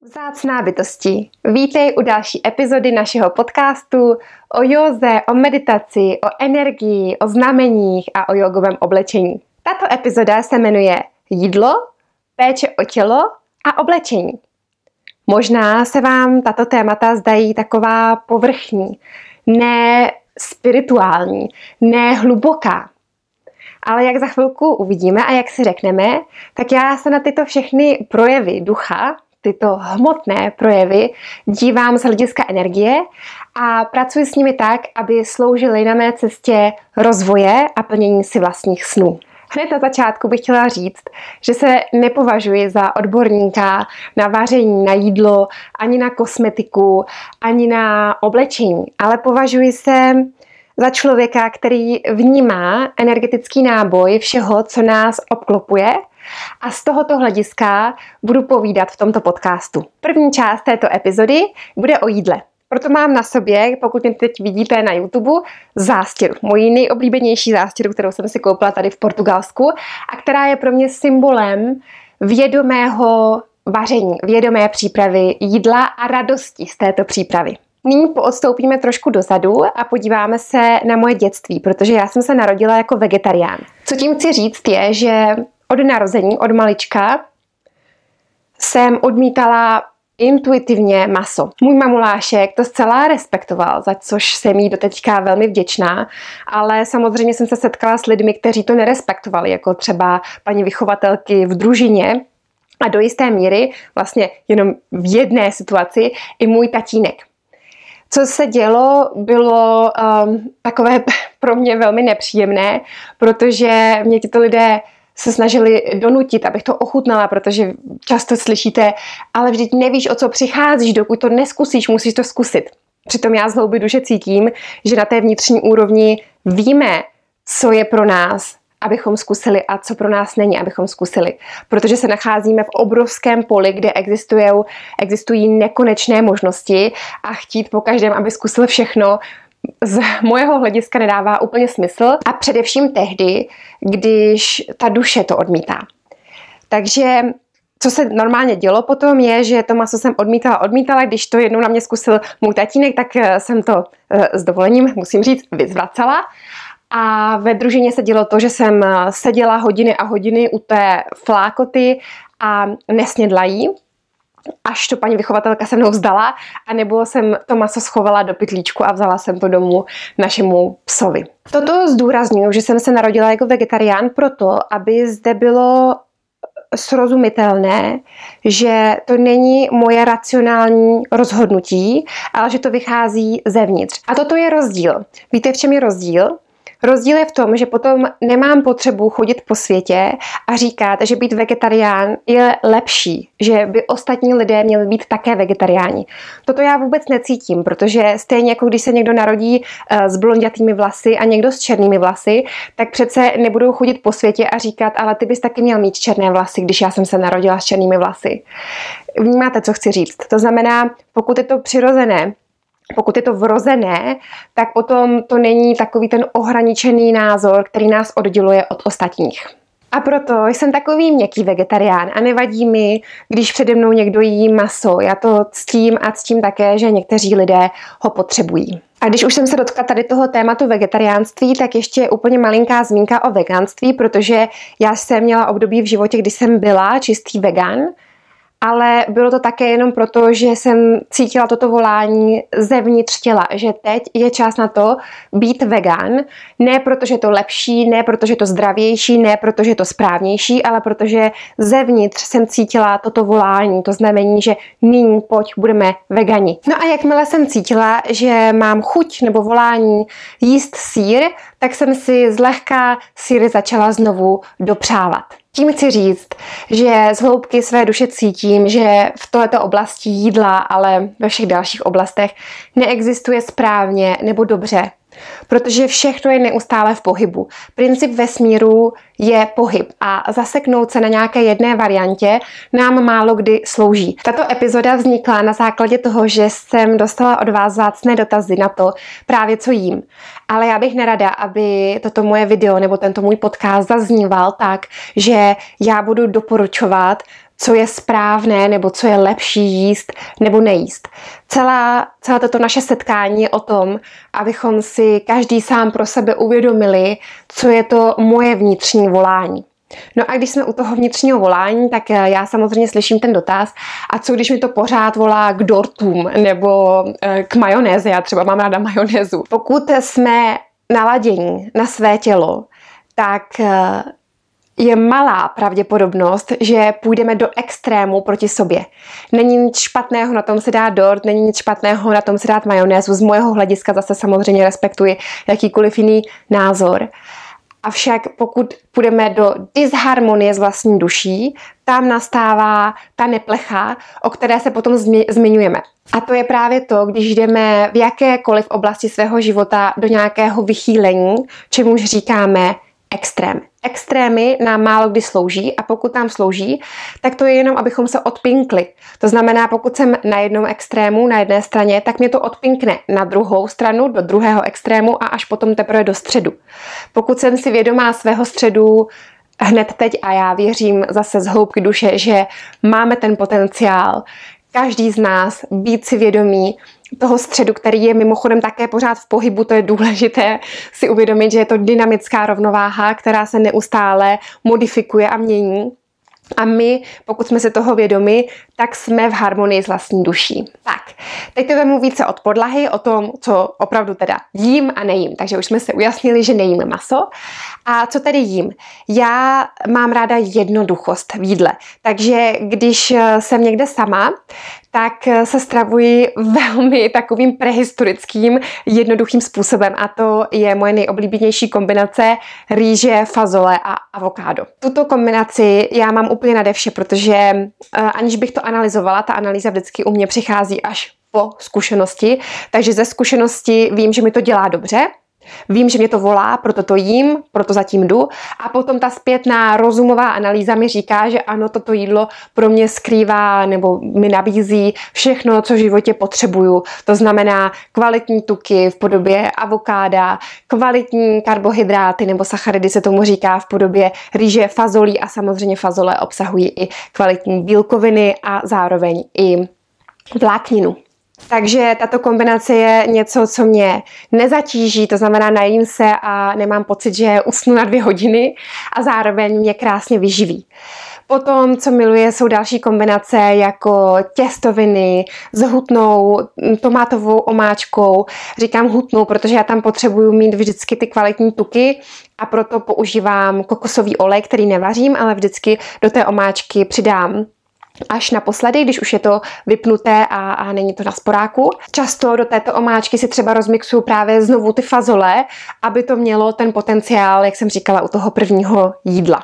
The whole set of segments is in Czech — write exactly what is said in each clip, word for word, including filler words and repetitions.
Vzácná bytosti, vítej u další epizody našeho podcastu o józe, o meditaci, o energii, o znameních a o jogovém oblečení. Tato epizoda se jmenuje Jídlo, péče o tělo a oblečení. Možná se vám tato témata zdají taková povrchní, ne spirituální, ne hluboká. Ale jak za chvilku uvidíme a jak si řekneme, tak já se na tyto všechny projevy ducha, tyto hmotné projevy dívám z hlediska energie a pracuji s nimi tak, aby sloužily na mé cestě rozvoje a plnění si vlastních snů. Hned na začátku bych chtěla říct, že se nepovažuji za odborníka na vaření, na jídlo, ani na kosmetiku, ani na oblečení, ale považuji se za člověka, který vnímá energetický náboj všeho, co nás obklopuje, a z tohoto hlediska budu povídat v tomto podcastu. První část této epizody bude o jídle. Proto mám na sobě, pokud mě teď vidíte na YouTube, zástěru. Moji nejoblíbenější zástěru, kterou jsem si koupila tady v Portugalsku a která je pro mě symbolem vědomého vaření, vědomé přípravy jídla a radosti z této přípravy. Nyní poodstoupíme trošku dozadu a podíváme se na moje dětství, protože já jsem se narodila jako vegetarián. Co tím chci říct je, že od narození, od malička jsem odmítala intuitivně maso. Můj mamulášek to zcela respektoval, za což jsem jí doteďka velmi vděčná, ale samozřejmě jsem se setkala s lidmi, kteří to nerespektovali, jako třeba paní vychovatelky v družině a do jisté míry, vlastně jenom v jedné situaci, i můj tatínek. Co se dělo, bylo um, takové pro mě velmi nepříjemné, protože mě tyto lidé se snažili donutit, abych to ochutnala, protože často slyšíte, ale vždyť nevíš, o co přicházíš, dokud to neskusíš, musíš to zkusit. Přitom já z hloubi duše cítím, že na té vnitřní úrovni víme, co je pro nás, abychom zkusili a co pro nás není, abychom zkusili. Protože se nacházíme v obrovském poli, kde existují, existují nekonečné možnosti a chtít po každém, aby zkusil všechno, z mojeho hlediska nedává úplně smysl a především tehdy, když ta duše to odmítá. Takže co se normálně dělo potom je, že to maso jsem odmítala, odmítala, když to jednou na mě zkusil můj tatínek, tak jsem to s dovolením, musím říct, vyzvracala. A ve družině se dělo to, že jsem seděla hodiny a hodiny u té flákoty a nesnědla jí, až to paní vychovatelka se mnou vzdala, anebo jsem to maso schovala do pytlíčku a vzala jsem to domů našemu psovi. Toto zdůrazňuji, že jsem se narodila jako vegetarián proto, aby zde bylo srozumitelné, že to není moje racionální rozhodnutí, ale že to vychází zevnitř. A toto je rozdíl. Víte, v čem je rozdíl? Rozdíl je v tom, že potom nemám potřebu chodit po světě a říkat, že být vegetarián je lepší, že by ostatní lidé měli být také vegetariáni. Toto já vůbec necítím, protože stejně jako když se někdo narodí s blondětými vlasy a někdo s černými vlasy, tak přece nebudou chodit po světě a říkat, ale ty bys taky měl mít černé vlasy, když já jsem se narodila s černými vlasy. Vnímáte, co chci říct? To znamená, pokud je to přirozené, pokud je to vrozené, tak potom to není takový ten ohraničený názor, který nás odděluje od ostatních. A proto jsem takový měkký vegetarián a nevadí mi, když přede mnou někdo jí maso. Já to ctím a ctím také, že někteří lidé ho potřebují. A když už jsem se dotkla tady toho tématu vegetariánství, tak ještě úplně malinká zmínka o veganství, protože já jsem měla období v životě, kdy jsem byla čistý vegan, ale bylo to také jenom proto, že jsem cítila toto volání zevnitř těla, že teď je čas na to být vegan, ne protože je to lepší, ne protože je to zdravější, ne protože je to správnější, ale protože zevnitř jsem cítila toto volání, to znamení, že nyní pojď, budeme vegani. No a jakmile jsem cítila, že mám chuť nebo volání jíst sýr, tak jsem si zlehka sýry začala znovu dopřávat. Tím chci říct, že z hloubky své duše cítím, že v této oblasti jídla, ale ve všech dalších oblastech neexistuje správně nebo dobře. Protože všechno je neustále v pohybu. Princip vesmíru je pohyb a zaseknout se na nějaké jedné variantě nám málo kdy slouží. Tato epizoda vznikla na základě toho, že jsem dostala od vás vzácné dotazy na to právě co jím. Ale já bych nerada, aby toto moje video nebo tento můj podcast zazníval tak, že já budu doporučovat co je správné nebo co je lepší jíst nebo nejíst. Celá, celá toto naše setkání je o tom, abychom si každý sám pro sebe uvědomili, co je to moje vnitřní volání. No a když jsme u toho vnitřního volání, tak já samozřejmě slyším ten dotaz, a co když mi to pořád volá k dortům nebo k majonéze, já třeba mám ráda majonézu. Pokud jsme naladění na své tělo, tak je malá pravděpodobnost, že půjdeme do extrému proti sobě. Není nic špatného na tom si dát dort, není nic špatného na tom si dát majonézu. Z mojeho hlediska zase samozřejmě respektuji jakýkoliv jiný názor. Avšak pokud půjdeme do disharmonie s vlastní duší, tam nastává ta neplecha, o které se potom zmiňujeme. A to je právě to, když jdeme v jakékoliv oblasti svého života do nějakého vychýlení, čemuž říkáme extrém. Extrémy nám málo kdy slouží, a pokud nám slouží, tak to je jenom, abychom se odpinkli. To znamená, pokud jsem na jednom extrému, na jedné straně, tak mě to odpinkne na druhou stranu, do druhého extrému a až potom teprve do středu. Pokud jsem si vědomá svého středu hned teď, a já věřím zase z hloubky duše, že máme ten potenciál, každý z nás být si vědomí toho středu, který je mimochodem také pořád v pohybu, to je důležité si uvědomit, že je to dynamická rovnováha, která se neustále modifikuje a mění. A my, pokud jsme si toho vědomi, tak jsme v harmonii s vlastní duší. Tak, teď to vemu více od podlahy, o tom, co opravdu teda jím a nejím. Takže už jsme se ujasnili, že nejím maso. A co tedy jím? Já mám ráda jednoduchost v jídle. Takže když jsem někde sama, tak se stravuji velmi takovým prehistorickým, jednoduchým způsobem. A to je moje nejoblíbenější kombinace rýže, fazole a avokádo. Tuto kombinaci já mám úplně nade vše, protože aniž bych to analyzovala, ta analýza vždycky u mě přichází až po zkušenosti. Takže ze zkušenosti vím, že mi to dělá dobře. Vím, že mě to volá, proto to jím, proto zatím jdu, a potom ta zpětná rozumová analýza mi říká, že ano, toto jídlo pro mě skrývá nebo mi nabízí všechno, co v životě potřebuju. To znamená kvalitní tuky v podobě avokáda, kvalitní karbohydráty nebo sacharidy se tomu říká v podobě rýže, fazolí, a samozřejmě fazole obsahují i kvalitní bílkoviny a zároveň i vlákninu. Takže tato kombinace je něco, co mě nezatíží, to znamená, najím se a nemám pocit, že usnu na dvě hodiny, a zároveň mě krásně vyživí. Potom, co miluje, jsou další kombinace jako těstoviny s hutnou tomátovou omáčkou. Říkám hutnou, protože já tam potřebuju mít vždycky ty kvalitní tuky, a proto používám kokosový olej, který nevařím, ale vždycky do té omáčky přidám až naposledy, když už je to vypnuté a, a není to na sporáku. Často do této omáčky si třeba rozmixuju právě znovu ty fazole, aby to mělo ten potenciál, jak jsem říkala, u toho prvního jídla.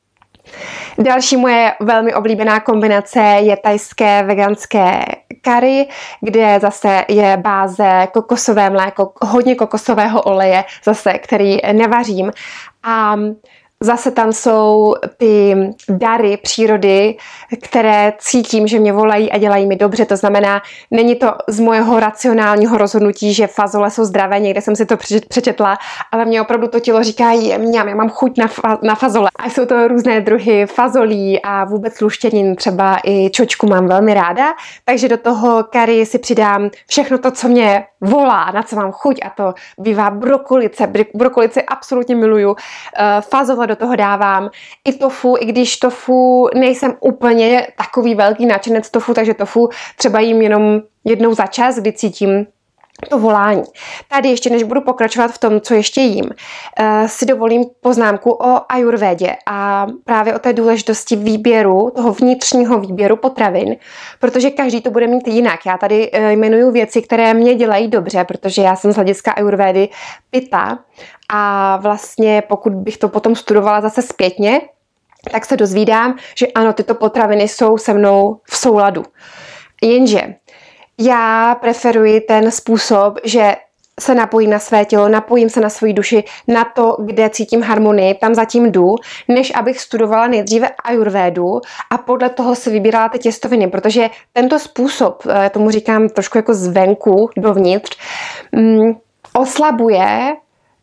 Další moje velmi oblíbená kombinace je thajské veganské curry, kde zase je báze kokosové mléko, hodně kokosového oleje, zase, který nevařím. A zase tam jsou ty dary přírody, které cítím, že mě volají a dělají mi dobře. To znamená, není to z mojeho racionálního rozhodnutí, že fazole jsou zdravé, někde jsem si to přečetla, ale mě opravdu to tělo říká, mňam, já mám chuť na, fa- na fazole. A jsou to různé druhy fazolí a vůbec luštěnin, třeba i čočku mám velmi ráda, takže do toho curry si přidám všechno to, co mě volá, na co mám chuť, a to bývá brokolice. Brokolice absolutně miluju. Fazole do toho dávám. I tofu, i když tofu nejsem úplně takový velký nadšenec tofu, takže tofu třeba jím jenom jednou za čas, kdy cítím to volání. Tady ještě, než budu pokračovat v tom, co ještě jím, si dovolím poznámku o ajurvédě a právě o té důležitosti výběru, toho vnitřního výběru potravin, protože každý to bude mít jinak. Já tady jmenuju věci, které mě dělají dobře, protože já jsem z hlediska ajurvédy pita, a vlastně pokud bych to potom studovala zase zpětně, tak se dozvídám, že ano, tyto potraviny jsou se mnou v souladu. Jenže já preferuji ten způsob, že se napojím na své tělo, napojím se na svoji duši, na to, kde cítím harmonii, tam zatím jdu, než abych studovala nejdříve ajurvédu a podle toho si vybírala ty těstoviny, protože tento způsob, já tomu říkám trošku jako zvenku dovnitř, mm, oslabuje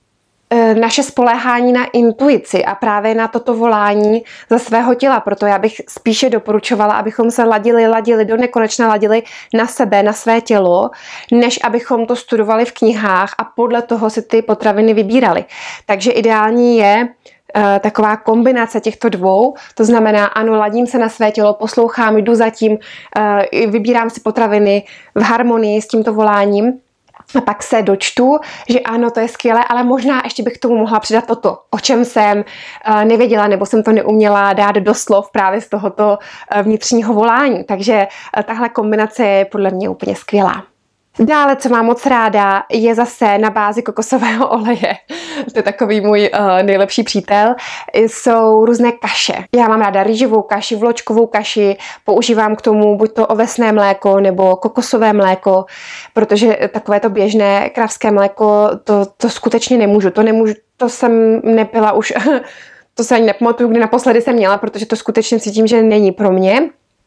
naše spoléhání na intuici a právě na toto volání ze svého těla. Proto já bych spíše doporučovala, abychom se ladili, ladili, do nekonečna ladili na sebe, na své tělo, než abychom to studovali v knihách a podle toho si ty potraviny vybírali. Takže ideální je taková kombinace těchto dvou, to znamená, ano, ladím se na své tělo, poslouchám, jdu zatím, vybírám si potraviny v harmonii s tímto voláním a pak se dočtu, že ano, to je skvělé, ale možná ještě bych k tomu mohla přidat toto, o čem jsem nevěděla nebo jsem to neuměla dát do slov právě z tohoto vnitřního volání. Takže tahle kombinace je podle mě úplně skvělá. Dále, co mám moc ráda, je zase na bázi kokosového oleje. To je takový můj uh, nejlepší přítel. Jsou různé kaše. Já mám ráda rýžovou kaši, vločkovou kaši, používám k tomu buď to ovesné mléko nebo kokosové mléko, protože takové to běžné kravské mléko, to, to skutečně nemůžu. To nemůžu, to jsem nepila už, to se ani nepamatuju, kdy naposledy jsem měla, protože to skutečně cítím, že není pro mě.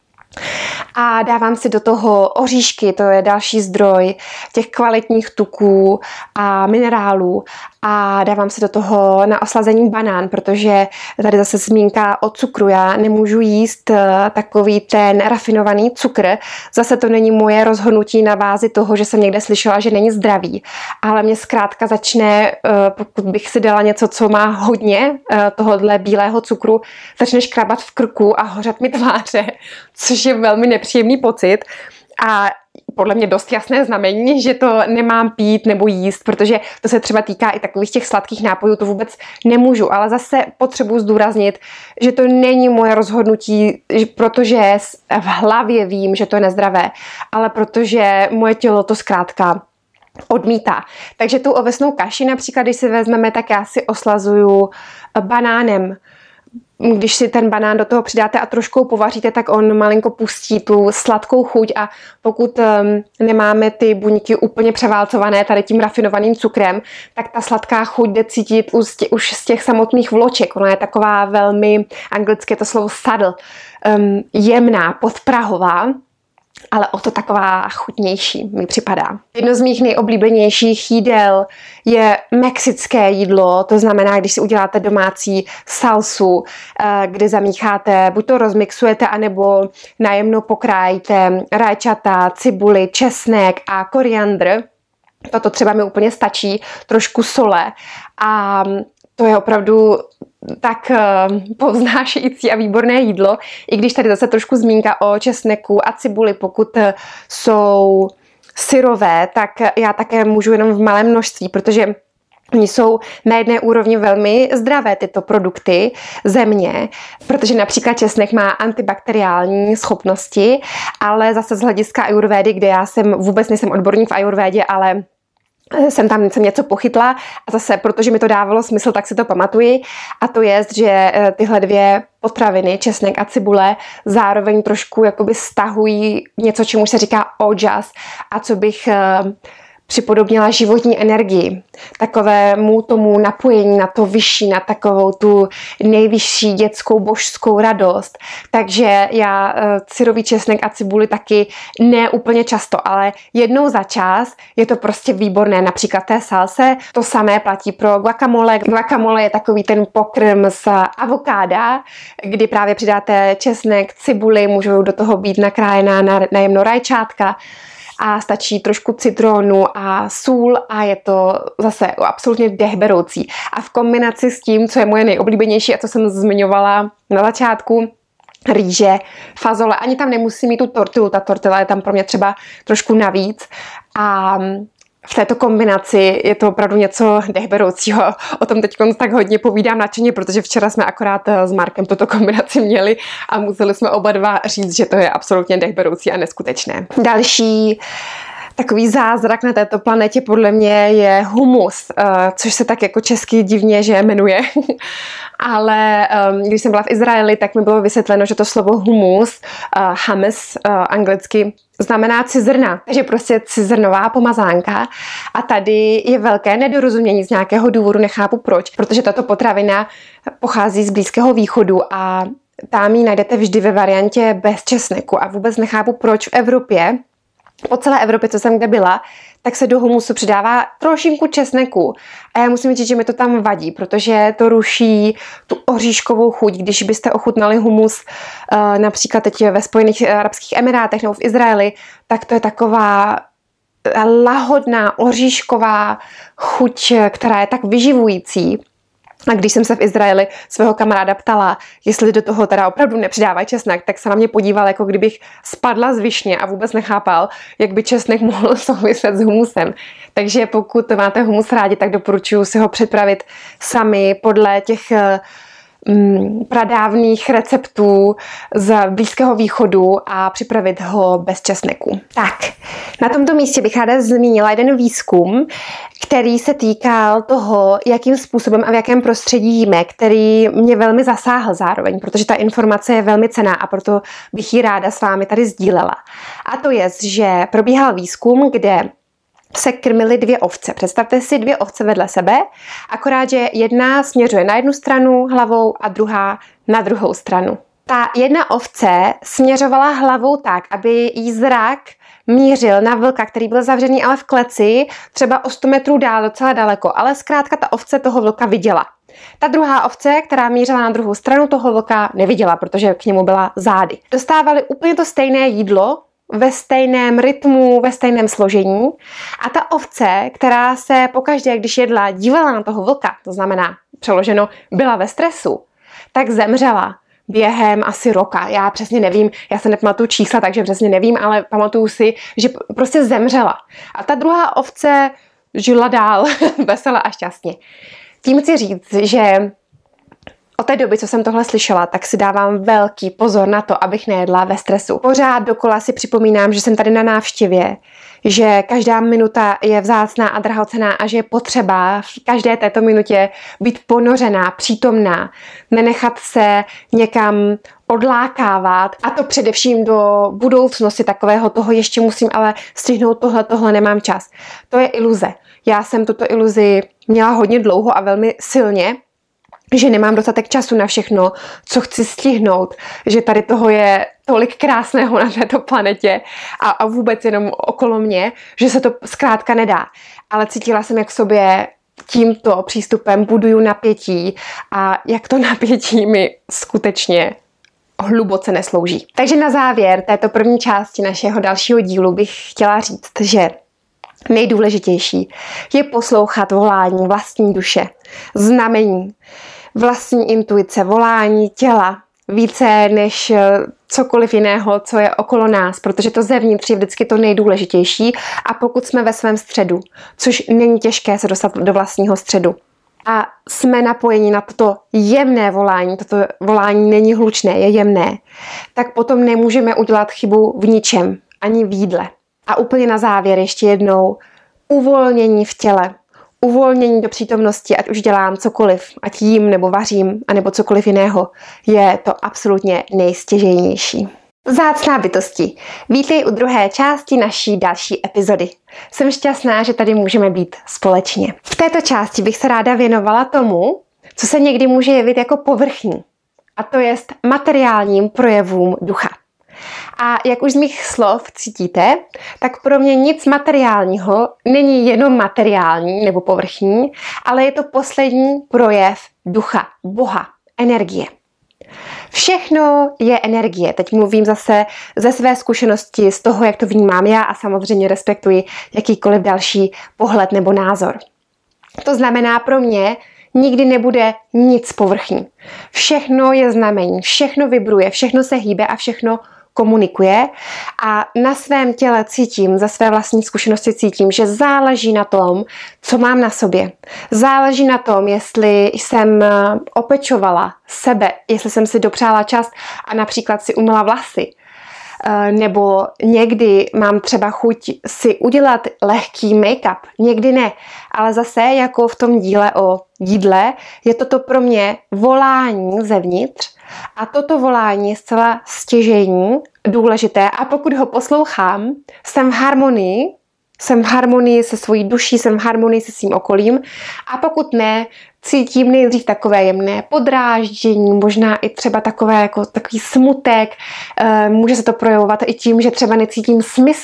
A dávám si do toho oříšky, to je další zdroj těch kvalitních tuků a minerálů. A dávám si do toho na oslazení banán, protože tady zase zmínka o cukru. Já nemůžu jíst takový ten rafinovaný cukr. Zase to není moje rozhodnutí na bázi toho, že jsem někde slyšela, že není zdravý. Ale mě zkrátka začne, pokud bych si dala něco, co má hodně tohohle bílého cukru, začne škrabat v krku a hořet mi tváře, což je velmi nepříjemný pocit. A podle mě dost jasné znamení, že to nemám pít nebo jíst, protože to se třeba týká i takových těch sladkých nápojů, to vůbec nemůžu, ale zase potřebuji zdůraznit, že to není moje rozhodnutí, protože v hlavě vím, že to je nezdravé, ale protože moje tělo to zkrátka odmítá. Takže tu ovesnou kaši například, když si vezmeme, tak já si oslazuju banánem. Když si ten banán do toho přidáte a trošku povaříte, tak on malinko pustí tu sladkou chuť a pokud um, nemáme ty buňky úplně převálcované tady tím rafinovaným cukrem, tak ta sladká chuť jde cítit už, už z těch samotných vloček. Ona je taková velmi, anglicky je to slovo subtle, um, jemná, podprahová, ale o to taková chutnější mi připadá. Jedno z mých nejoblíbenějších jídel je mexické jídlo, to znamená, když si uděláte domácí salsu, kdy zamícháte, buď to rozmixujete, anebo najemno pokrájíte rajčata, cibuli, česnek a koriandr. Toto třeba mi úplně stačí, trošku sole a to je opravdu tak povznášející a výborné jídlo, i když tady zase trošku zmínka o česneku a cibuli, pokud jsou syrové, tak já také můžu jenom v malém množství, protože oni jsou na jedné úrovni velmi zdravé tyto produkty země, protože například česnek má antibakteriální schopnosti, ale zase z hlediska ajurvédy, kde já jsem vůbec nejsem odborník v ajurvédě, ale jsem tam jsem něco pochytla a zase, protože mi to dávalo smysl, tak si to pamatuji a to je, že tyhle dvě potraviny, česnek a cibule, zároveň trošku jakoby stahují něco, čemu se říká ojas a co bych připodobnila životní energii, takovému tomu napojení na to vyšší, na takovou tu nejvyšší dětskou božskou radost. Takže já syrový česnek a cibuli taky ne úplně často, ale jednou za čas je to prostě výborné. Například té salse to samé platí pro guacamole. Guacamole je takový ten pokrm z avokáda, kdy právě přidáte česnek, cibuli, můžou do toho být nakrájená na, na jemno rajčátka, a stačí trošku citronu a sůl a je to zase absolutně dechberoucí. A v kombinaci s tím, co je moje nejoblíbenější a co jsem zmiňovala na začátku, rýže, fazole, ani tam nemusí mít tu tortilu, ta tortila je tam pro mě třeba trošku navíc a v této kombinaci je to opravdu něco dechberoucího. O tom teď tak hodně povídám nadšeně, protože včera jsme akorát s Markem tuto kombinaci měli a museli jsme oba dva říct, že to je absolutně dechberoucí a neskutečné. Další takový zázrak na této planetě podle mě je humus, což se tak jako česky divně, že jmenuje. Ale když jsem byla v Izraeli, tak mi bylo vysvětleno, že to slovo humus, hummus anglicky, znamená cizrna, takže prostě cizrnová pomazánka a tady je velké nedorozumění z nějakého důvodu, nechápu proč, protože tato potravina pochází z Blízkého východu a tam ji najdete vždy ve variantě bez česneku a vůbec nechápu proč v Evropě po celé Evropě, co jsem kde byla, tak se do humusu přidává trošinku česneku. A já musím říct, že mi to tam vadí, protože to ruší tu oříškovou chuť. Když byste ochutnali humus uh, například teď ve Spojených arabských emirátech nebo v Izraeli, tak to je taková lahodná, oříšková chuť, která je tak vyživující. A když jsem se v Izraeli svého kamaráda ptala, jestli do toho teda opravdu nepřidávají česnek, tak se na mě podíval, jako kdybych spadla z višně a vůbec nechápal, jak by česnek mohl souviset s humusem. Takže pokud máte humus rádi, tak doporučuji si ho připravit sami podle těch mm, pradávných receptů z Blízkého východu a připravit ho bez česneku. Tak, na tomto místě bych ráda zmínila jeden výzkum, který se týkal toho, jakým způsobem a v jakém prostředí jíme, který mě velmi zasáhl zároveň, protože ta informace je velmi cenná a proto bych ji ráda s vámi tady sdílela. A to je, že probíhal výzkum, kde se krmily dvě ovce. Představte si dvě ovce vedle sebe, akorát, že jedna směřuje na jednu stranu hlavou a druhá na druhou stranu. Ta jedna ovce směřovala hlavou tak, aby jí zrak mířil na vlka, který byl zavřený ale v kleci, třeba o sto metrů dál, docela daleko, ale zkrátka ta ovce toho vlka viděla. Ta druhá ovce, která mířila na druhou stranu, toho vlka neviděla, protože k němu byla zády. Dostávali úplně to stejné jídlo, ve stejném rytmu, ve stejném složení a ta ovce, která se pokaždé, když jedla, dívala na toho vlka, to znamená přeloženo, byla ve stresu, tak zemřela během asi roka. Já přesně nevím, já se nepamatuju čísla, takže přesně nevím, ale pamatuju si, že prostě zemřela. A ta druhá ovce žila dál vesele a šťastně. Tím chci říct, že od té doby, co jsem tohle slyšela, tak si dávám velký pozor na to, abych nejedla ve stresu. Pořád dokola si připomínám, že jsem tady na návštěvě, že každá minuta je vzácná a drahocenná a že je potřeba v každé této minutě být ponořená, přítomná, nenechat se někam odlákávat a to především do budoucnosti takového toho ještě musím ale stihnout tohle, tohle nemám čas. To je iluze. Já jsem tuto iluzi měla hodně dlouho a velmi silně, že nemám dostatek času na všechno, co chci stihnout, že tady toho je tolik krásného na této planetě a, a vůbec jenom okolo mě, že se to zkrátka nedá. Ale cítila jsem, jak v sobě tímto přístupem buduju napětí a jak to napětí mi skutečně hluboce neslouží. Takže na závěr této první části našeho dalšího dílu bych chtěla říct, že nejdůležitější je poslouchat volání vlastní duše, znamení, vlastní intuice, volání těla, více než cokoliv jiného, co je okolo nás, protože to zevnitř je vždycky to nejdůležitější a pokud jsme ve svém středu, což není těžké se dostat do vlastního středu a jsme napojeni na toto jemné volání, toto volání není hlučné, je jemné, tak potom nemůžeme udělat chybu v ničem, ani v jídle. A úplně na závěr ještě jednou uvolnění v těle, uvolnění do přítomnosti, ať už dělám cokoliv, ať jím nebo vařím, anebo cokoliv jiného, je to absolutně nejstěžejnější. Vzácná bytosti, vítej u druhé části naší další epizody. Jsem šťastná, že tady můžeme být společně. V této části bych se ráda věnovala tomu, co se někdy může jevit jako povrchní, a to jest materiálním projevům ducha. A jak už z mých slov cítíte, tak pro mě nic materiálního není jenom materiální nebo povrchní, ale je to poslední projev ducha, Boha, energie. Všechno je energie. Teď mluvím zase ze své zkušenosti, z toho, jak to vnímám já a samozřejmě respektuji jakýkoliv další pohled nebo názor. To znamená pro mě, nikdy nebude nic povrchní. Všechno je znamení, všechno vibruje, všechno se hýbe a všechno komunikuje a na svém těle cítím, za své vlastní zkušenosti cítím, že záleží na tom, co mám na sobě. Záleží na tom, jestli jsem opečovala sebe, jestli jsem si dopřála čas a například si umyla vlasy. Nebo někdy mám třeba chuť si udělat lehký make-up, někdy ne. Ale zase jako v tom díle o jídle je toto pro mě volání zevnitř a toto volání je zcela stěžejní, důležité a pokud ho poslouchám, jsem v harmonii, jsem v harmonii se svojí duší, jsem v harmonii se svým okolím a pokud ne, cítím nejdřív takové jemné podráždění, možná i třeba takové jako takový smutek, může se to projevovat i tím, že třeba necítím smysl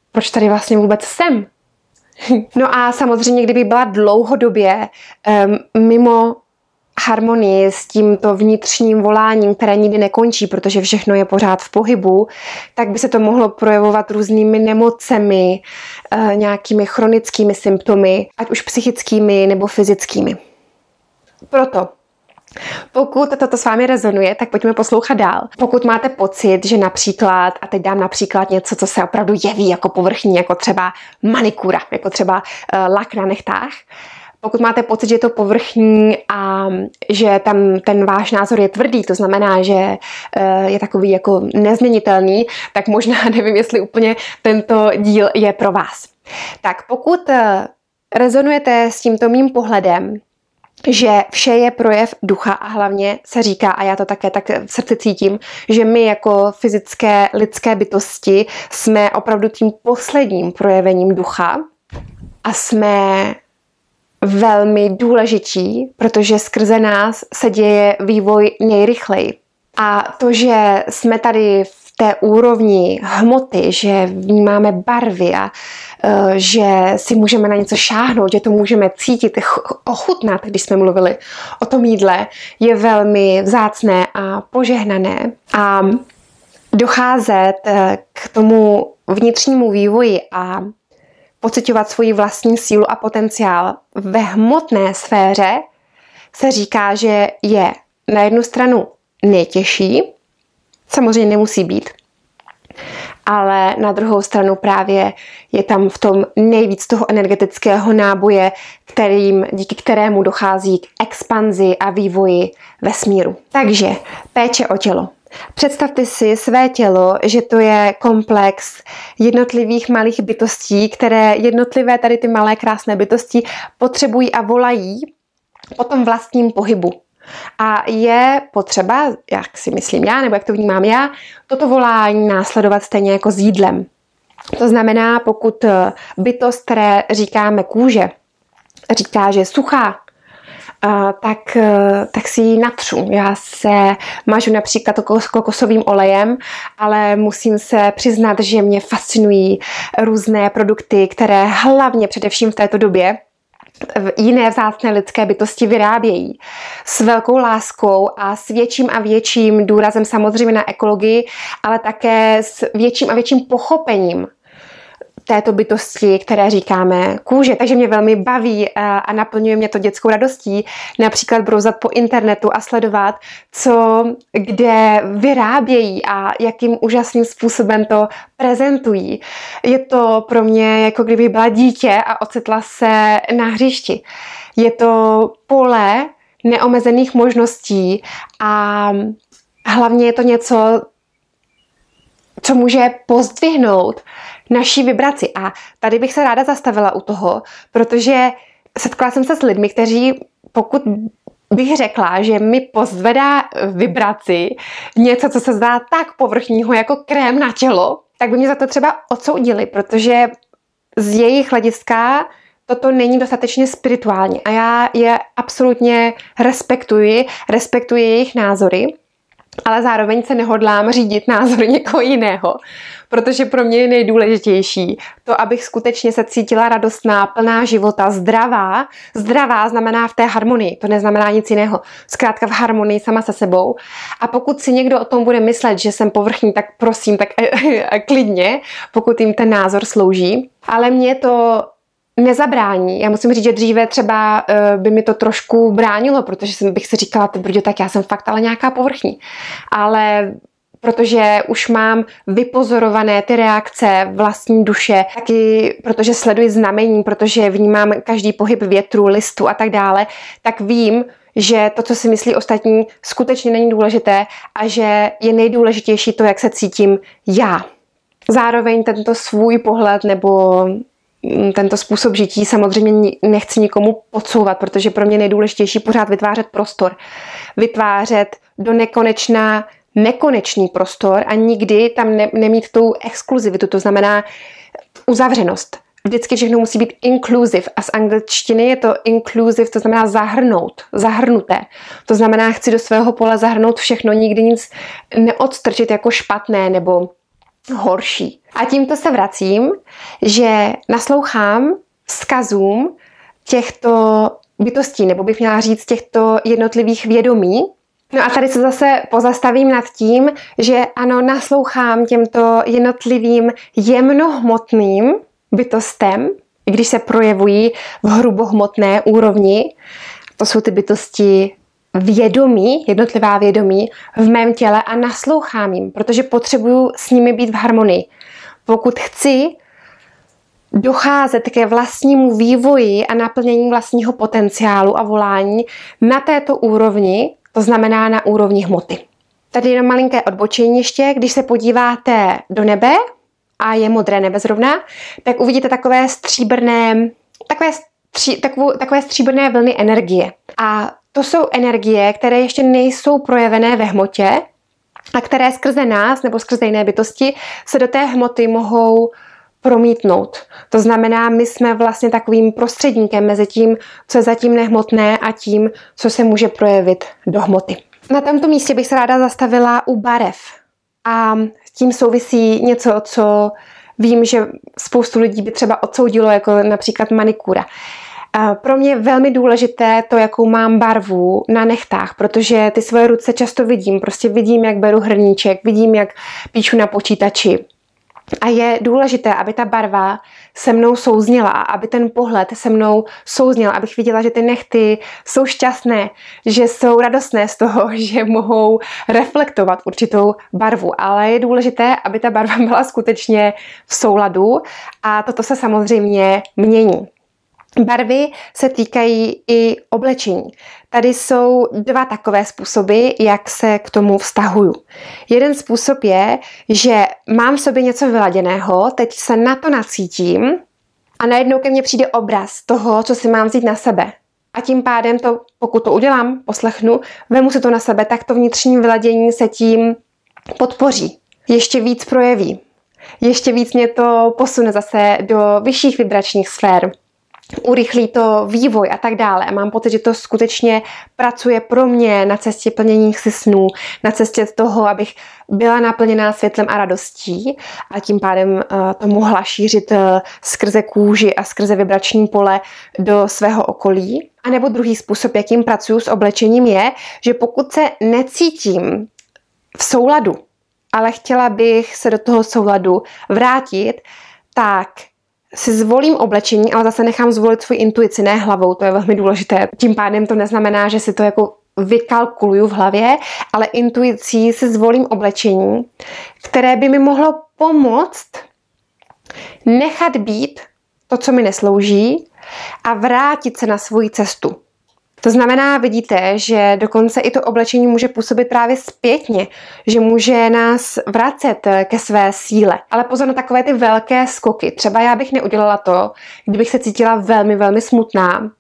proč tady vlastně vůbec jsem? No a samozřejmě, kdyby byla dlouhodobě um, mimo harmonii s tímto vnitřním voláním, které nikdy nekončí, protože všechno je pořád v pohybu, tak by se to mohlo projevovat různými nemocemi, uh, nějakými chronickými symptomy, ať už psychickými nebo fyzickými. Proto pokud toto s vámi rezonuje, tak pojďme poslouchat dál. Pokud máte pocit, že například, a teď dám například něco, co se opravdu jeví jako povrchní, jako třeba manikura, jako třeba uh, lak na nechtách, pokud máte pocit, že je to povrchní a že tam ten váš názor je tvrdý, to znamená, že uh, je takový jako nezměnitelný, tak možná nevím, jestli úplně tento díl je pro vás. Tak pokud uh, rezonujete s tímto mým pohledem, že vše je projev ducha a hlavně se říká, a já to také tak v srdci cítím, že my jako fyzické lidské bytosti jsme opravdu tím posledním projevením ducha a jsme velmi důležití, protože skrze nás se děje vývoj nejrychleji. A to, že jsme tady v té úrovni hmoty, že vnímáme barvy a uh, že si můžeme na něco šáhnout, že to můžeme cítit, ochutnat, když jsme mluvili o tom jídle, je velmi vzácné a požehnané. A docházet k tomu vnitřnímu vývoji a pociťovat svoji vlastní sílu a potenciál ve hmotné sféře se říká, že je na jednu stranu nejtěžší, samozřejmě nemusí být, ale na druhou stranu právě je tam v tom nejvíc toho energetického náboje, kterým, díky kterému dochází k expanzi a vývoji vesmíru. Takže péče o tělo. Představte si své tělo, že to je komplex jednotlivých malých bytostí, které jednotlivé tady ty malé krásné bytosti potřebují a volají po tom vlastním pohybu. A je potřeba, jak si myslím já, nebo jak to vnímám já, toto volání následovat stejně jako s jídlem. To znamená, pokud bytost, které říkáme kůže, říká, že je suchá, tak, tak si ji natřu. Já se mažu například kokosovým olejem, ale musím se přiznat, že mě fascinují různé produkty, které hlavně především v této době jiné vzácné lidské bytosti vyrábějí s velkou láskou a s větším a větším důrazem samozřejmě na ekologii, ale také s větším a větším pochopením této bytosti, které říkáme kůže. Takže mě velmi baví a naplňuje mě to dětskou radostí například brouzat po internetu a sledovat, co kde vyrábějí a jakým úžasným způsobem to prezentují. Je to pro mě, jako kdyby byla dítě a ocitla se na hřišti. Je to pole neomezených možností a hlavně je to něco, co může pozdvihnout naší vibraci. A tady bych se ráda zastavila u toho, protože setkala jsem se s lidmi, kteří, pokud bych řekla, že mi pozdvedá vibraci něco, co se zdá tak povrchního jako krém na tělo, tak by mě za to třeba odsoudili, protože z jejich hlediska toto není dostatečně spirituální. A já je absolutně respektuji, respektuji jejich názory, ale zároveň se nehodlám řídit názor někoho jiného, protože pro mě je nejdůležitější to, abych skutečně se cítila radostná, plná života, zdravá. Zdravá znamená v té harmonii, to neznamená nic jiného. Zkrátka v harmonii sama se sebou. A pokud si někdo o tom bude myslet, že jsem povrchní, tak prosím, tak klidně, pokud jim ten názor slouží. Ale mě to nezabrání. Já musím říct, že dříve třeba uh, by mi to trošku bránilo, protože jsem, bych si říkala, ty brďo, tak já jsem fakt ale nějaká povrchní. Ale protože už mám vypozorované ty reakce vlastní duše, taky protože sleduji znamení, protože vnímám každý pohyb větru, listu a tak dále, tak vím, že to, co si myslí ostatní, skutečně není důležité a že je nejdůležitější to, jak se cítím já. Zároveň tento svůj pohled nebo tento způsob žití samozřejmě nechci nikomu podsouvat, protože pro mě nejdůležitější pořád vytvářet prostor. Vytvářet do nekonečna nekonečný prostor a nikdy tam ne, nemít tu exkluzivitu, to znamená uzavřenost. Vždycky všechno musí být inclusive a z angličtiny je to inclusive, to znamená zahrnout, zahrnuté. To znamená, chci do svého pole zahrnout všechno, nikdy nic neodstrčit jako špatné nebo horší. A tímto se vracím, že naslouchám vzkazům těchto bytostí, nebo bych měla říct těchto jednotlivých vědomí. No a tady se zase pozastavím nad tím, že ano, naslouchám těmto jednotlivým jemnohmotným bytostem, i když se projevují v hrubohmotné úrovni. To jsou ty bytosti vědomí, jednotlivá vědomí v mém těle a naslouchám jim, protože potřebuju s nimi být v harmonii. Pokud chci docházet ke vlastnímu vývoji a naplnění vlastního potenciálu a volání na této úrovni, to znamená na úrovni hmoty. Tady jenom malinké odbočení ještě, když se podíváte do nebe a je modré nebe zrovna, tak uvidíte takové stříbrné, takové, stří, takovou, takové stříbrné vlny energie. A to jsou energie, které ještě nejsou projevené ve hmotě a které skrze nás nebo skrze jiné bytosti se do té hmoty mohou promítnout. To znamená, my jsme vlastně takovým prostředníkem mezi tím, co je zatím nehmotné a tím, co se může projevit do hmoty. Na tomto místě bych se ráda zastavila u barev. A s tím souvisí něco, co vím, že spoustu lidí by třeba odsoudilo, jako například manikura. Pro mě je velmi důležité to, jakou mám barvu na nechtách, protože ty svoje ruce často vidím. Prostě vidím, jak beru hrníček, vidím, jak píšu na počítači. A je důležité, aby ta barva se mnou souzněla a aby ten pohled se mnou souzněl, abych viděla, že ty nehty jsou šťastné, že jsou radostné z toho, že mohou reflektovat určitou barvu. Ale je důležité, aby ta barva byla skutečně v souladu a toto se samozřejmě mění. Barvy se týkají i oblečení. Tady jsou dva takové způsoby, jak se k tomu vztahuju. Jeden způsob je, že mám v sobě něco vyladěného, teď se na to nacítím a najednou ke mně přijde obraz toho, co si mám vzít na sebe. A tím pádem, to, pokud to udělám, poslechnu, vemu si to na sebe, tak to vnitřní vyladění se tím podpoří. Ještě víc projeví. Ještě víc mě to posune zase do vyšších vibračních sfér. Urychlí to vývoj a tak dále. A mám pocit, že to skutečně pracuje pro mě na cestě plnění si snů, na cestě toho, abych byla naplněná světlem a radostí a tím pádem uh, to mohla šířit uh, skrze kůži a skrze vibrační pole do svého okolí. A nebo druhý způsob, jakým pracuji s oblečením, je, že pokud se necítím v souladu, ale chtěla bych se do toho souladu vrátit, tak si zvolím oblečení, ale zase nechám zvolit svou intuici, ne hlavou, to je velmi důležité. Tím pádem to neznamená, že si to jako vykalkuluju v hlavě, ale intuicí si zvolím oblečení, které by mi mohlo pomoct nechat být to, co mi neslouží a vrátit se na svoji cestu. To znamená, vidíte, že dokonce i to oblečení může působit právě zpětně, že může nás vracet ke své síle. Ale pozor na takové ty velké skoky. Třeba já bych neudělala to, kdybych se cítila velmi, velmi smutná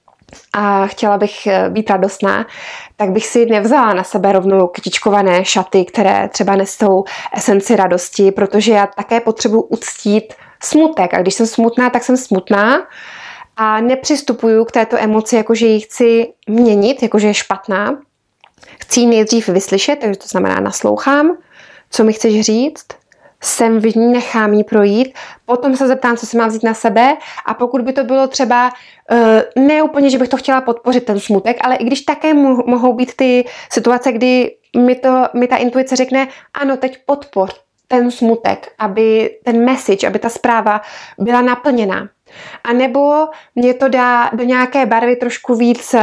a chtěla bych být radostná, tak bych si nevzala na sebe rovnou kytičkované šaty, které třeba nesou esenci radosti, protože já také potřebuji uctít smutek. A když jsem smutná, tak jsem smutná. A nepřistupuju k této emoci, jakože ji chci měnit, jakože je špatná. Chci ji nejdřív vyslyšet, takže to znamená naslouchám, co mi chceš říct, jsem v ní, nechám jí projít, potom se zeptám, co si mám vzít na sebe a pokud by to bylo třeba uh, ne úplně, že bych to chtěla podpořit ten smutek, ale i když také mo- mohou být ty situace, kdy mi, to, mi ta intuice řekne, ano, teď podpoř ten smutek, aby ten message, aby ta zpráva byla naplněná. A nebo mě to dá do nějaké barvy trošku víc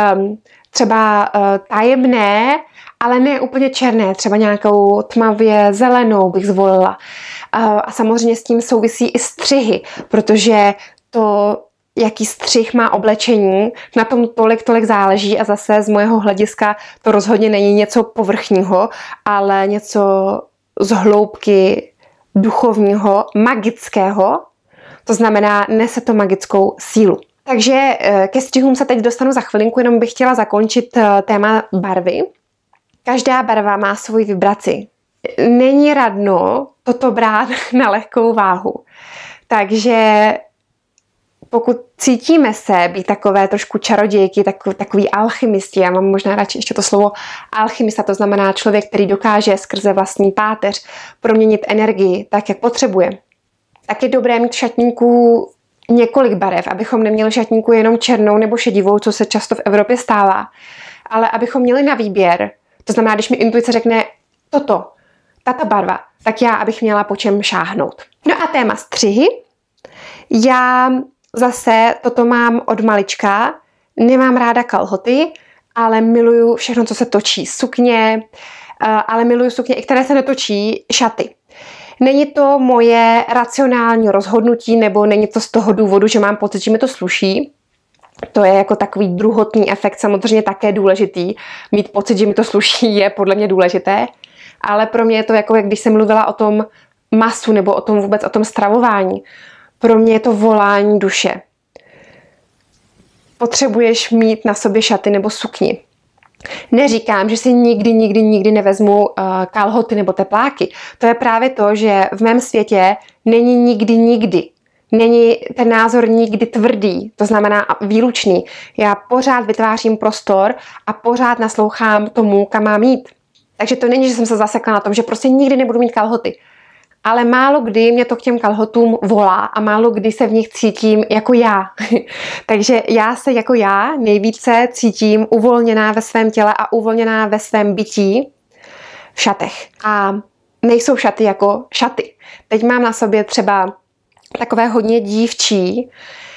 třeba uh, tajemné, ale ne úplně černé, třeba nějakou tmavě zelenou bych zvolila. Uh, a samozřejmě s tím souvisí i střihy, protože to, jaký střih má oblečení, na tom tolik, tolik záleží a zase z mojeho hlediska to rozhodně není něco povrchního, ale něco z hloubky duchovního, magického, to znamená, nese to magickou sílu. Takže ke střihům se teď dostanu za chvilinku, jenom bych chtěla zakončit téma barvy. Každá barva má svoji vibraci. Není radno toto brát na lehkou váhu. Takže pokud cítíme se být takové trošku čarodějky, takový, takový alchymisti, já mám možná radši ještě to slovo alchymista, to znamená člověk, který dokáže skrze vlastní páteř proměnit energii tak, jak potřebuje, tak je dobré mít v šatníku několik barev, abychom neměli v šatníku jenom černou nebo šedivou, co se často v Evropě stává, ale abychom měli na výběr. To znamená, když mi intuice řekne toto, tato barva, tak já, abych měla po čem šáhnout. No a téma střihy. Já zase toto mám od malička. Nemám ráda kalhoty, ale miluju všechno, co se točí. Sukně, ale miluju sukně, i které se netočí, šaty. Není to moje racionální rozhodnutí, nebo není to z toho důvodu, že mám pocit, že mi to sluší. To je jako takový druhotný efekt, samozřejmě také důležitý. Mít pocit, že mi to sluší, je podle mě důležité. Ale pro mě je to jako, jak když jsem mluvila o tom masu, nebo o tom vůbec o tom stravování. Pro mě je to volání duše. Potřebuješ mít na sobě šaty nebo sukni. Neříkám, že si nikdy, nikdy, nikdy nevezmu uh, kalhoty nebo tepláky. To je právě to, že v mém světě není nikdy, nikdy. Není ten názor nikdy tvrdý, to znamená výlučný. Já pořád vytvářím prostor a pořád naslouchám tomu, kam mám jít. Takže to není, že jsem se zasekla na tom, že prostě nikdy nebudu mít kalhoty. Ale málo kdy mě to k těm kalhotům volá a málo kdy se v nich cítím jako já. Takže já se jako já nejvíce cítím uvolněná ve svém těle a uvolněná ve svém bytí v šatech. A nejsou šaty jako šaty. Teď mám na sobě třeba takové hodně dívčí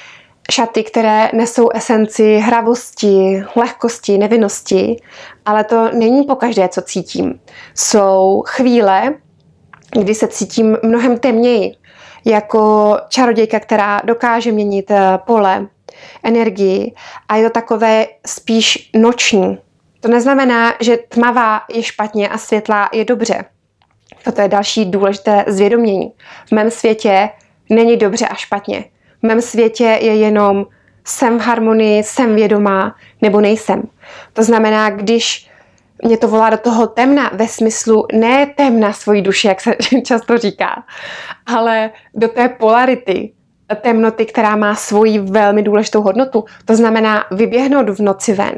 šaty, které nesou esenci hravosti, lehkosti, nevinnosti, ale to není pokaždé, co cítím. Jsou chvíle, kdy se cítím mnohem temněji, jako čarodějka, která dokáže měnit pole, energii a je to takové spíš noční. To neznamená, že tmavá je špatně a světlá je dobře. Toto je další důležité zvědomění. V mém světě není dobře a špatně. V mém světě je jenom jsem v harmonii, jsem vědomá nebo nejsem. To znamená, když mě to volá do toho temna ve smyslu ne temna svojí duši, jak se často říká, ale do té polarity, temnoty, která má svoji velmi důležitou hodnotu. To znamená vyběhnout v noci ven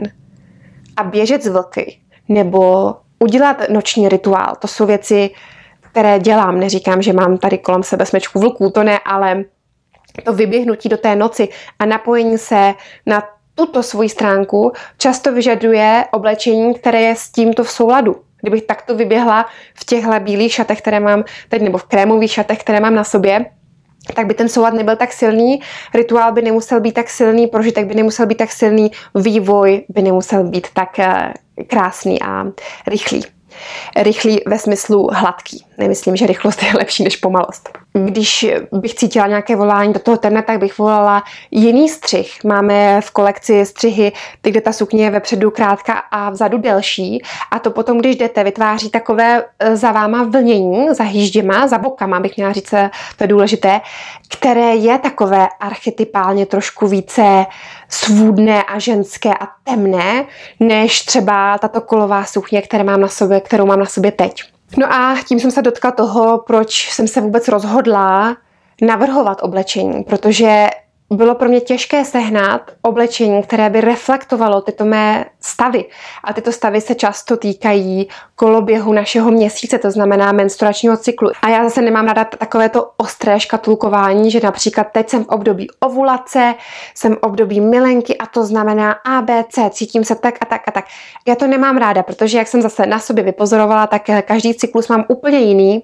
a běžet z vlky nebo udělat noční rituál. To jsou věci, které dělám. Neříkám, že mám tady kolem sebe smečku vlků, to ne, ale to vyběhnutí do té noci a napojení se na tuto svoji stránku často vyžaduje oblečení, které je s tímto v souladu. Kdybych takto vyběhla v těchto bílých šatech, které mám teď, nebo v krémových šatech, které mám na sobě, tak by ten soulad nebyl tak silný, rituál by nemusel být tak silný, prožitek by nemusel být tak silný, vývoj by nemusel být tak krásný a rychlý. Rychlý ve smyslu hladký. Nemyslím, že rychlost je lepší než pomalost. Když bych cítila nějaké volání do toho temna, tak bych volala jiný střih. Máme v kolekci střihy, ty, kde ta sukně je vepředu krátká a vzadu delší. A to potom, když jdete, vytváří takové za váma vlnění, za hýžděma, za bokama, bych měla říct, to je důležité, které je takové archetypálně trošku více svůdné a ženské a temné, než třeba tato kolová sukně, které mám na sobě, kterou mám na sobě teď. No a tím jsem se dotkla toho, proč jsem se vůbec rozhodla navrhovat oblečení, protože bylo pro mě těžké sehnat oblečení, které by reflektovalo tyto mé stavy. A tyto stavy se často týkají koloběhu našeho měsíce, to znamená menstruačního cyklu. A já zase nemám ráda takovéto ostré škatulkování, že například teď jsem v období ovulace, jsem v období milenky a to znamená A, B, C, cítím se tak a tak a tak. Já to nemám ráda, protože jak jsem zase na sobě vypozorovala, tak každý cyklus mám úplně jiný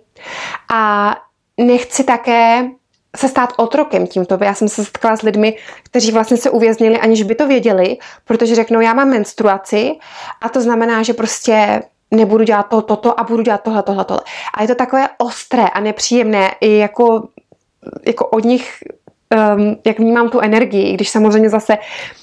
a nechci také se stát otrokem tímto. Já jsem se setkala s lidmi, kteří vlastně se uvěznili, aniž by to věděli, protože řeknou, já mám menstruaci a to znamená, že prostě nebudu dělat to, toto a budu dělat tohle, tohle, tohle. A je to takové ostré a nepříjemné i jako, jako od nich, um, jak vnímám tu energii, když samozřejmě zase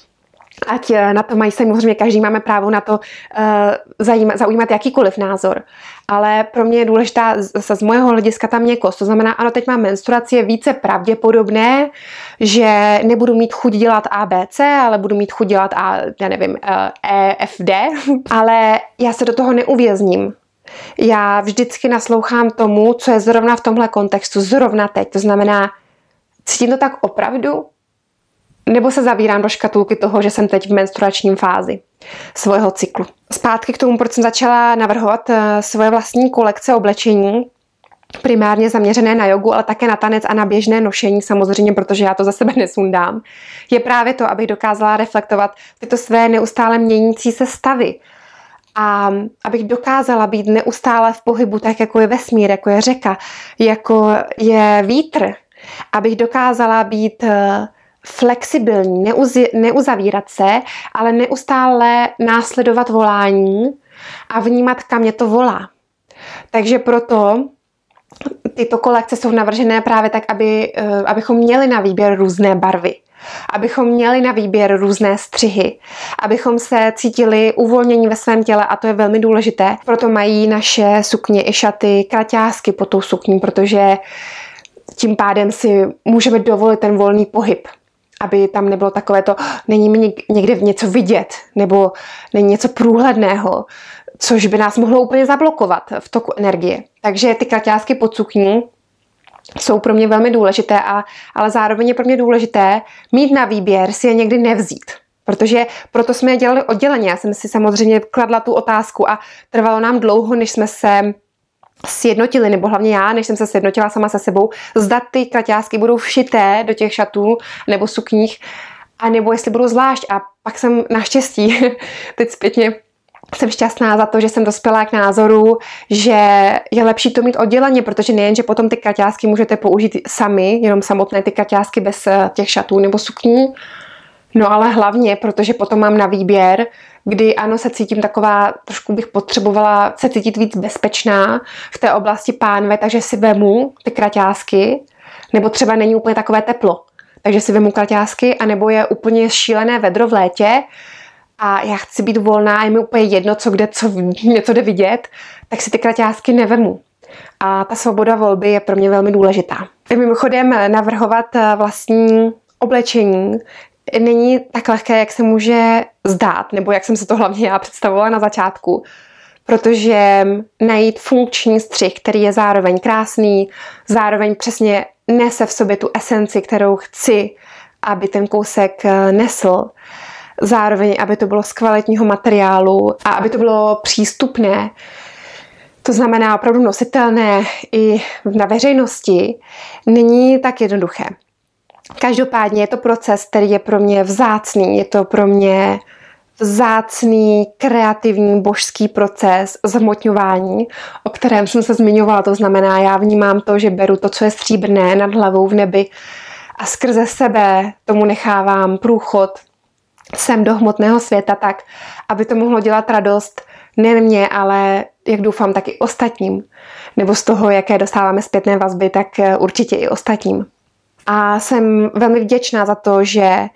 ať na to mají samozřejmě, každý máme právo na to uh, zajímat, zaujímat jakýkoliv názor. Ale pro mě je důležitá zase z mojeho hlediska ta měkkost. To znamená, ano, teď mám menstruaci, je více pravděpodobné, že nebudu mít chuť dělat A, B, C, ale budu mít chuť dělat A, já nevím, E, F, D. Ale já se do toho neuvězním. Já vždycky naslouchám tomu, co je zrovna v tomhle kontextu, zrovna teď. To znamená, cítím to tak opravdu? Nebo se zavírám do škatulky toho, že jsem teď v menstruačním fázi svého cyklu. Zpátky k tomu, proč jsem začala navrhovat svoje vlastní kolekce oblečení. primárně zaměřené na jogu, ale také na tanec a na běžné nošení samozřejmě, protože já to za sebe nesundám, je právě to, abych dokázala reflektovat tyto své neustále měnící se stavy. A abych dokázala být neustále v pohybu, tak jako je vesmír, jako je řeka, jako je vítr. Abych dokázala být flexibilní, neuzi, neuzavírat se, ale neustále následovat volání a vnímat, kam mě to volá. Takže proto tyto kolekce jsou navržené právě tak, aby, abychom měli na výběr různé barvy. Abychom měli na výběr různé střihy, abychom se cítili uvolnění ve svém těle a to je velmi důležité. Proto mají naše sukně i šaty kraťásky pod tou sukní, protože tím pádem si můžeme dovolit ten volný pohyb, aby tam nebylo takové to, není mi někde něco vidět nebo není něco průhledného, což by nás mohlo úplně zablokovat v toku energie. Takže ty kraťásky pod sukní jsou pro mě velmi důležité, a, ale zároveň je pro mě důležité mít na výběr si je někdy nevzít. Protože proto jsme je dělali odděleně. Já jsem si samozřejmě kladla tu otázku a trvalo nám dlouho, než jsme se sjednotili, nebo hlavně já, než jsem se sjednotila sama se sebou, zda ty kraťásky budou všité do těch šatů nebo sukních, a nebo jestli budou zvlášť. A pak jsem naštěstí teď zpětně jsem šťastná za to, že jsem dospěla k názoru, že je lepší to mít odděleně, protože nejen, že potom ty kraťásky můžete použít sami, jenom samotné ty kraťásky bez těch šatů nebo sukní, no ale hlavně, protože potom mám na výběr, kdy ano, se cítím taková, trošku bych potřebovala se cítit víc bezpečná v té oblasti pánve, takže si vemu ty kraťásky, nebo třeba není úplně takové teplo, takže si vemu kraťásky, anebo je úplně šílené vedro v létě, a já chci být volná, je mi úplně jedno, co kde, co něco jde vidět, tak si ty kraťásky nevemu. A ta svoboda volby je pro mě velmi důležitá. Mimochodem navrhovat vlastní oblečení není tak lehké, jak se může zdát, nebo jak jsem se to hlavně já představovala na začátku, protože najít funkční střih, který je zároveň krásný, zároveň přesně nese v sobě tu esenci, kterou chci, aby ten kousek nesl, zároveň, aby to bylo z kvalitního materiálu a aby to bylo přístupné, to znamená opravdu nositelné i na veřejnosti, není tak jednoduché. Každopádně je to proces, který je pro mě vzácný, je to pro mě vzácný, kreativní, božský proces zhmotňování, o kterém jsem se zmiňovala, to znamená, já vnímám to, že beru to, co je stříbrné nad hlavou v nebi a skrze sebe tomu nechávám průchod sem do hmotného světa tak, aby to mohlo dělat radost nejen mě, ale jak doufám, tak i ostatním. Nebo z toho, jaké dostáváme zpětné vazby, tak určitě i ostatním. A jsem velmi vděčná za to, že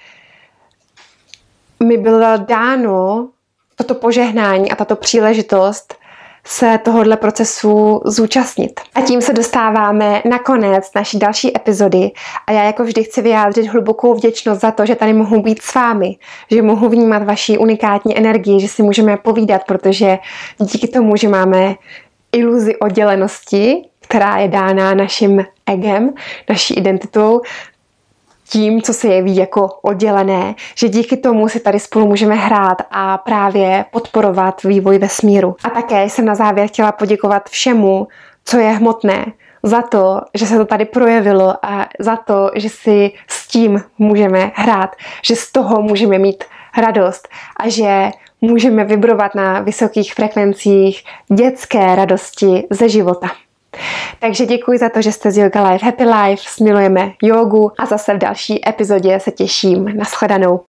mi bylo dáno toto požehnání a tato příležitost se tohohle procesu zúčastnit. A tím se dostáváme na konec naší další epizody a já jako vždy chci vyjádřit hlubokou vděčnost za to, že tady mohu být s vámi, že mohu vnímat vaši unikátní energii, že si můžeme povídat, protože díky tomu, že máme iluzi oddělenosti, která je dána naším egem, naší identitou, tím, co se jeví jako oddělené, že díky tomu si tady spolu můžeme hrát a právě podporovat vývoj vesmíru. A také jsem na závěr chtěla poděkovat všemu, co je hmotné, za to, že se to tady projevilo a za to, že si s tím můžeme hrát, že z toho můžeme mít radost a že můžeme vibrovat na vysokých frekvencích dětské radosti ze života. Takže děkuji za to, že jste z Yoga Life Happy Life, smilujeme jogu a zase v další epizodě se těším. Nashledanou.